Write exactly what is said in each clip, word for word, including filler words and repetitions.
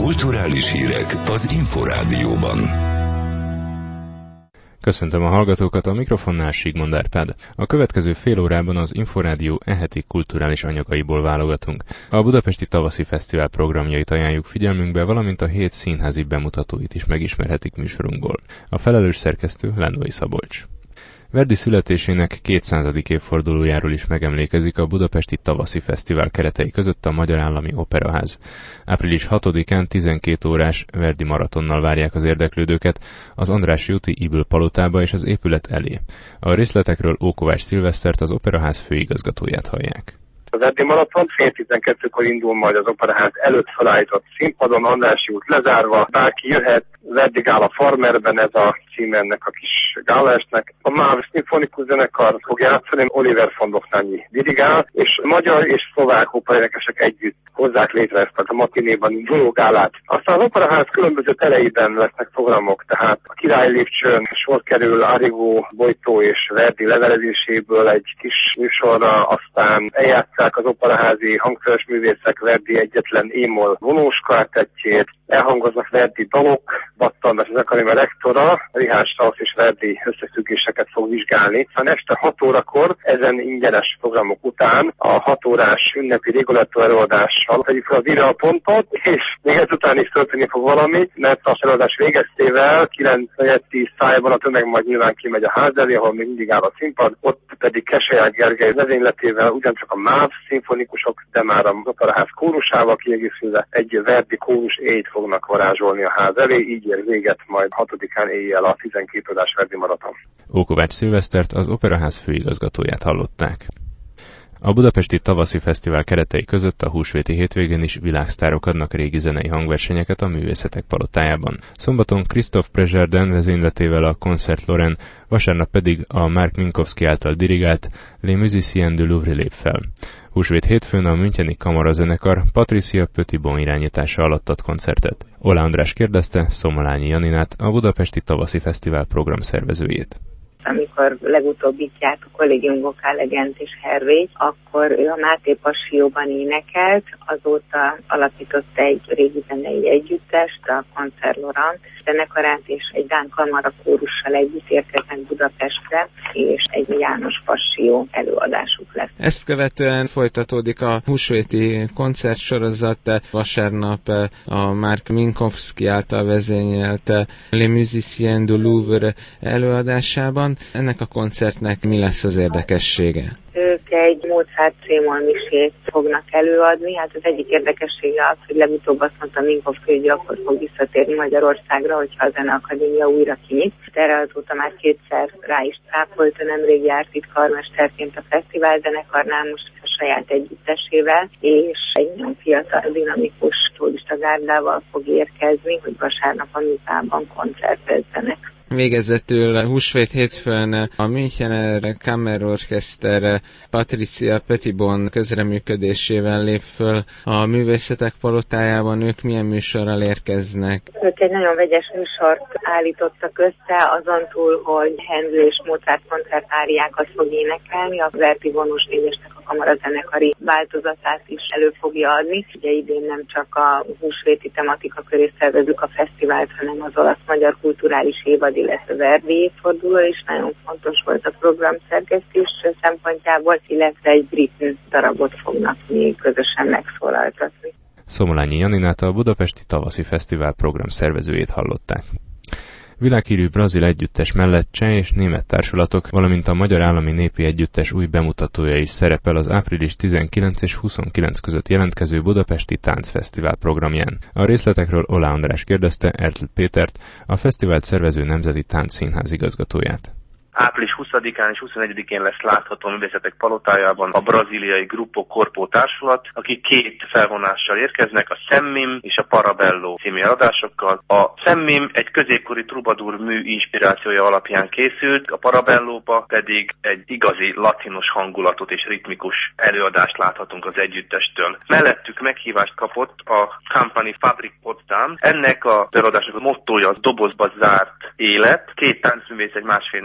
Kulturális hírek az Inforádióban. Köszöntöm a hallgatókat, a mikrofonnál Sigmond Árpád. A következő fél órában az Inforádió e-heti kulturális anyagaiból válogatunk. A Budapesti Tavaszi Fesztivál programjait ajánljuk figyelmünkbe, valamint a hét színházi bemutatóit is megismerhetik műsorunkból. A felelős szerkesztő Lendvai Szabolcs. Verdi születésének kétszázadik évfordulójáról is megemlékezik a Budapesti Tavaszi Fesztivál keretei között a Magyar Állami Operaház. április hatodikán tizenkét órás Verdi maratonnal várják az érdeklődőket az Andrássy úti Ybl palotába és az épület elé. A részletekről Ókovács Szilvesztert, az Operaház főigazgatóját hallják. Az Verdi maraton fél tizenkettőkor indul majd az Operaház előtt felállított színpadon, Andrássy út lezárva, bárki jöhet. Verdi Gála Farmerben, ez a címe ennek a kis gálaestnek. A MÁV szimfonikus zenekar fog játszani, Oliver von Dochnányi dirigál, és magyar és szlovák operaénekesek együtt hozzák létre ezt a matinéban induló gálát. Aztán az Operaház különböző tereiben lesznek programok, tehát a Király lépcsőn sor kerül Arrigó, Bojtó és Verdi levelezéséből egy kis műsorra, aztán eljátszák az operaházi hangszeres művészek Verdi egyetlen émol vonós kvartettjét, elhangoznak Verdi dalok, Battan az akadémia rektora, Richard Strauss és Verdi összefüggéseket fog vizsgálni. Aztán este hat órakor, ezen ingyenes programok után a hat órás ünnepi Rigoletto előadással tegyük fel a videópontot, és még ezután is történni fog valami, mert az előadás végeztével kilenc tíz szájban a tömeg majd nyilván kimegy a ház elé, ahol még mindig áll a színpad, ott pedig Keselyák Gergely vezényletével ugyancsak a MÁV szimfonikusok, de már az Operaház kórusával kiegészülve egy Verdi kórus éjt fognak varázsolni a ház elé, így ér véget majd hatodikán éjjel a tizenkét órás Verdi maraton. Ókovács Szilvesztert, az Operaház főigazgatóját hallották. A Budapesti Tavaszi Fesztivál keretei között a húsvéti hétvégén is világsztárok adnak régi zenei hangversenyeket a Művészetek Palotájában. Szombaton Christophe Préjardin vezényletével a Concert Lorraine, vasárnap pedig a Mark Minkowski által dirigált Les Musiciens du Louvre lép fel. Húsvét hétfőn a müncheni kamarazenekar Patricia Petitbon irányítása alatt ad koncertet. Ola András kérdezte Szomolányi Janinát, a Budapesti Tavaszi Fesztivál programszervezőjét. Amikor legutóbb itt járt a Collegium Vocal Legend és Hervé, akkor ő a Máté Passió-ban énekelt, azóta alapított egy régi zenei együttest, a Concert Lorraine zenekarát, és egy dán kamara kórussal együtt érkeznek Budapestre, és egy János Passió előadásuk lesz. Ezt követően folytatódik a húsvéti koncertsorozat, vasárnap a Mark Minkowski által vezényelt Les Musiciens du Louvre előadásában. Ennek a koncertnek mi lesz az érdekessége? Ők egy Mozart C-moll misét fognak előadni. Hát az egyik érdekessége az, hogy legutóbb azt mondta Minkowski, hogy akkor fog visszatérni Magyarországra, hogyha a Zeneakadémia újra kinyit. Erre azóta már kétszer rá is cáfolt, nemrég járt itt karmesterként a fesztivál zenekarnál, most a saját együttesével, és egy nagyon fiatal, dinamikus gárdával fog érkezni, hogy vasárnap a Műpában koncertezzenek. Végezetül húsvét hétfőn a Münchener Kammerorchester Patricia Petitbon közreműködésével lép föl a Művészetek Palotájában. Ők milyen műsorral érkeznek? Ők egy nagyon vegyes műsort állítottak össze, azon túl, hogy Handel és Mozart koncertáriákat fog énekelni, a Verdi vonós négyesnek a kamarazenekari változatát is elő fogja adni. Ugye idén nem csak a húsvéti tematika köré szervezzük a fesztivált, hanem az olasz-magyar kulturális évad, illetve Verdi évforduló is nagyon fontos volt a programszerkesztés szempontjából, illetve egy brit darabot fognak még közösen megszólaltatni. Szomolányi Janinát, a Budapesti Tavaszi Fesztivál program szervezőjét hallották. Világhírű brazil együttes mellett cseh és német társulatok, valamint a Magyar Állami Népi Együttes új bemutatója is szerepel az április tizenkilenc és huszonkilenc között jelentkező Budapesti Táncfesztivál programján. A részletekről Ola András kérdezte Ertl Pétert, a fesztivált szervező Nemzeti Táncszínház igazgatóját. április huszadikán és huszonegyedikén lesz látható a Művészetek Palotájában a braziliai Grupo Corpo társulat, akik két felvonással érkeznek, a Semmim és a Parabello című adásokkal. A Semmim egy középkori trubadur mű inspirációja alapján készült, a Parabellóba pedig egy igazi latinos hangulatot és ritmikus előadást láthatunk az együttestől. Mellettük meghívást kapott a Company Fabrik Potsdam. Ennek a előadásnak a mottója az dobozba zárt élet. Két táncművész egy másfél négyzetméter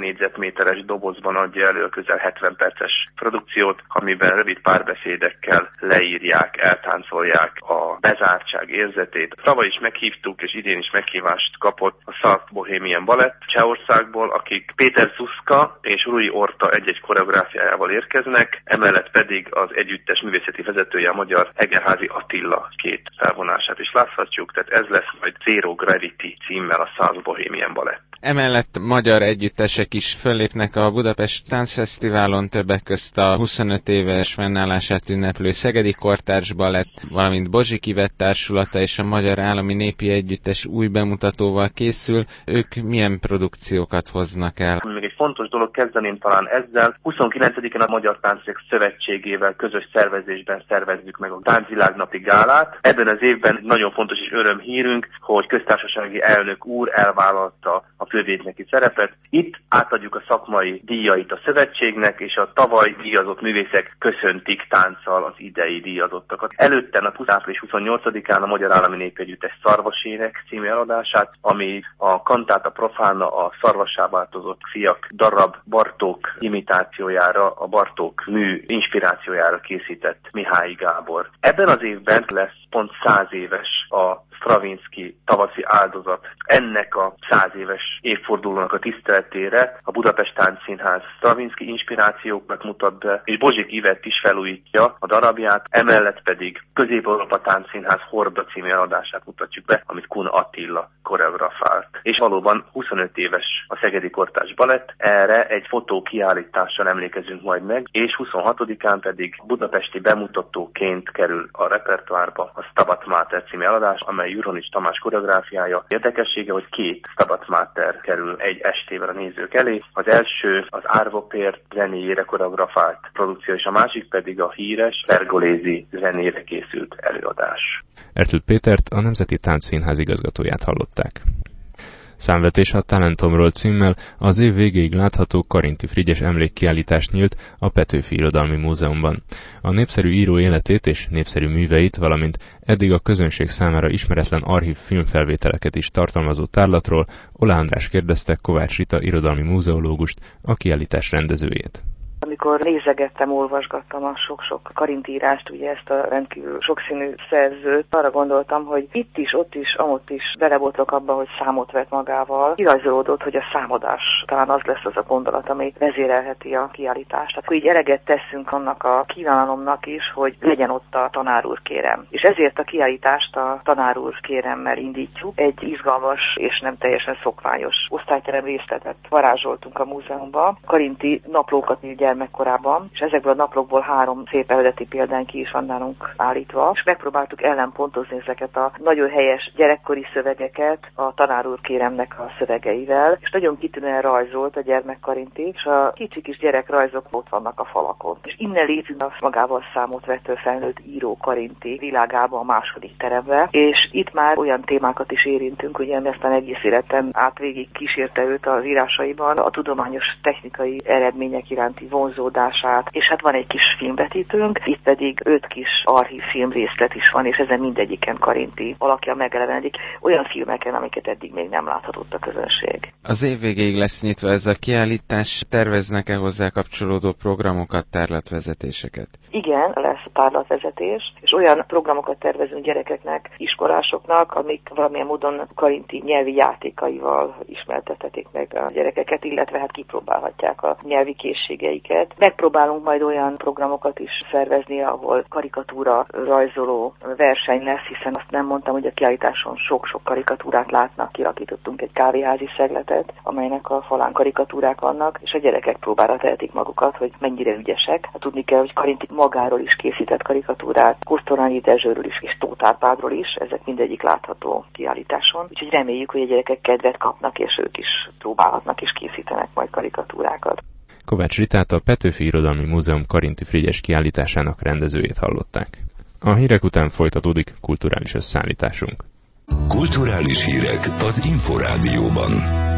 méteres dobozban adja elő a közel hetven perces produkciót, amiben rövid párbeszédekkel leírják, eltáncolják a bezártság érzetét. Tavaly is meghívtuk, és idén is meghívást kapott a South Bohemian Ballet Csehországból, akik Péter Zuszka és Rui Orta egy-egy koreográfiájával érkeznek, emellett pedig az együttes művészeti vezetője, a magyar Egerházy Attila két felvonását is láthatjuk, tehát ez lesz majd Zero Gravity címmel a South Bohemian Ballet. Emellett magyar együttesek is fellépnek a Budapest Táncfesztiválon, többek közt a huszonöt éves fennállását ünneplő Szegedi Kortárs Balett, valamint Bozsik Ivett társulata és a Magyar Állami Népi Együttes új bemutatóval készül. Ők milyen produkciókat hoznak el? Még egy fontos dolog, kezdeném talán ezzel. huszonkilencedikén a Magyar Táncosok Szövetségével közös szervezésben szervezzük meg a Táncvilágnapi gálát. Ebben az évben nagyon fontos és örömhírünk, hogy köztársasági elnök úr elvállalta a fővédneki szerepet. Itt átadjuk a szakmai díjait a szövetségnek, és a tavaly díjazott művészek köszöntik tánccal az idei díjazottakat. Előtte a április huszonnyolcadikán a Magyar Állami Népi Együttes Szarvasének című eladását, ami a Cantáta Profana, a szarvassá változott fiak darab Bartók imitációjára, a Bartók mű inspirációjára készített Mihály Gábor. Ebben az évben lesz pont száz éves a Stravinsky tavaszi áldozat. Ennek a száz éves évfordulónak a tiszteletére a Budapest Táncszínház Stravinsky inspirációkat mutat be, és Bozsik Ivett is felújítja a darabját, emellett pedig Közép-Európa Táncszínház Horda című eladását mutatjuk be, amit Kun Attila koreografált. És valóban huszonöt éves a Szegedi Kortárs Balett, erre egy fotókiállítással emlékezünk majd meg, és huszonhatodikán pedig budapesti bemutatóként kerül a repertoárba a Stabat Mater című eladás, amely Juronics Tamás koreográfiája. Érdekessége, hogy két Stabat Mater kerül egy estével a nézők elé. Az első az Árvopér zenéjére koreografált produkció, és a másik pedig a híres Pergolézi zenére készült előadás. Ertl Pétert, a Nemzeti Táncszínház igazgatóját hallották. Számvetés a Talentomról címmel az év végéig látható Karinthy Frigyes emlékkiállítás nyílt a Petőfi Irodalmi Múzeumban. A népszerű író életét és népszerű műveit, valamint eddig a közönség számára ismeretlen archív filmfelvételeket is tartalmazó tárlatról Ola András kérdezte Kovács Rita irodalmi múzeológust, a kiállítás rendezőjét. Amikor nézegettem, olvasgattam a sok-sok Karinthy írást, ugye ezt a rendkívül sokszínű szerzőt, arra gondoltam, hogy itt is, ott is, amott is belebotlok abba, hogy számot vett magával. Kirajzolódott, hogy a számadás talán az lesz az a gondolat, ami vezérelheti a kiállítást. Tehát így eleget teszünk annak a kívánalomnak is, hogy legyen ott a tanár úr kérem. És ezért a kiállítást a tanár úr kéremmel indítjuk. Egy izgalmas és nem teljesen szokványos osztályterem részletet varázsoltunk a múzeumba. Karinthy naplókat írt gyermekkorában, és ezekből a naplókból három szép eredeti példány ki is van nálunk állítva, és megpróbáltuk ellenpontozni ezeket a nagyon helyes gyerekkori szövegeket a tanár úr kéremnek a szövegeivel, és nagyon kitűnően rajzolt a gyermek Karinthy, és a kicsi kis gyerekrajzok ott vannak a falakon. És innen lépünk a magával számot vető felnőtt író Karinthy világába, a második terembe, és itt már olyan témákat is érintünk, ugye aztán egész életen át végig kísérte őt az írásaiban, a tudományos technikai eredmények iránti vonzódását, és hát van egy kis filmvetítőnk, itt pedig öt kis archív filmrészlet is van, és ezen mindegyiken Karinthy alakja megelevenedik, olyan filmeken, amiket eddig még nem láthatott a közönség. Az év végéig lesz nyitva ez a kiállítás, terveznek-e hozzá kapcsolódó programokat, tárlatvezetéseket? Igen, lesz tárlatvezetés, és olyan programokat tervezünk gyerekeknek, iskolásoknak, amik valamilyen módon Karinthy nyelvi játékaival ismertethetik meg a gyerekeket, illetve hát kipróbálhatják a nyelvi készségeiket. Megpróbálunk majd olyan programokat is szervezni, ahol karikatúra rajzoló verseny lesz, hiszen azt nem mondtam, hogy a kiállításon sok-sok karikatúrát látnak. Kialakítottunk egy kávéházi szegletet, amelynek a falán karikatúrák vannak, és a gyerekek próbára tehetik magukat, hogy mennyire ügyesek. Hát tudni kell, hogy Karinthy magáról is készített karikatúrát, Kosztolányi Dezsőről is, és Tóth Árpádról is, ezek mindegyik látható kiállításon. Úgyhogy reméljük, hogy a gyerekek kedvet kapnak, és ők is próbálhatnak és készítenek majd karikatúrákat. Kovács Ritát, a Petőfi Irodalmi Múzeum Karinthy Frigyes kiállításának rendezőjét hallották. A hírek után folytatódik kulturális összeállításunk. Kulturális hírek az Inforádióban.